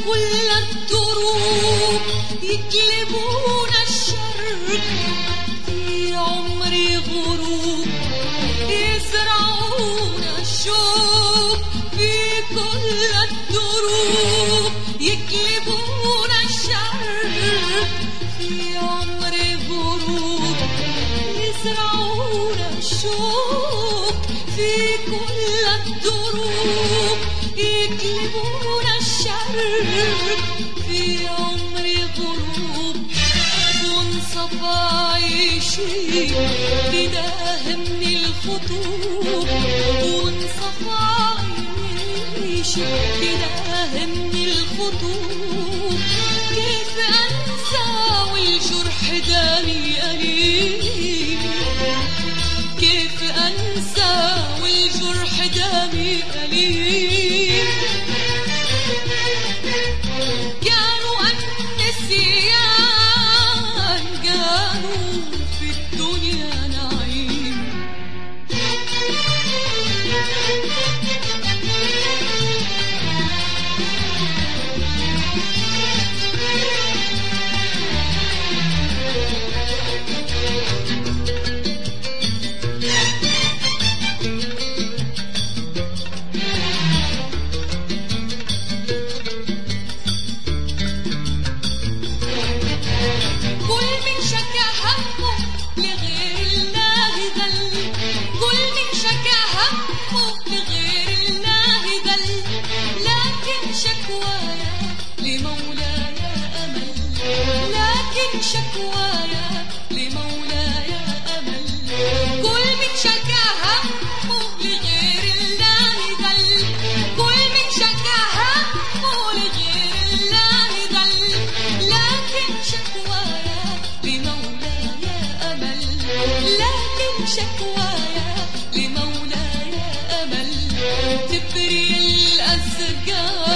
كل الدروب يقلبون الشر في عمري غروب، يزرعون الشوق في كل الدروب، يقلبون الشر في عمري غروب، يزرعون الشوق في كل الدروب، يقلبون الشر في عمري غروب. وانصفى عيشي كده من الخطوب، وانصفى عيشي كده من الخطوب. كيف أنسى والجرح دامي أليم، كيف أنسى والجرح دامي أليم. كانوا النسيان كانوا في الدنيا نعيم. شكوايا لمولاي أمل، كل من شكا همه لغير الله ذل، كل من شكا همه لغير الله ذل. لكن شكوايا لمولاي أمل، لكن شكوايا لمولاي أمل. تبري الأسقام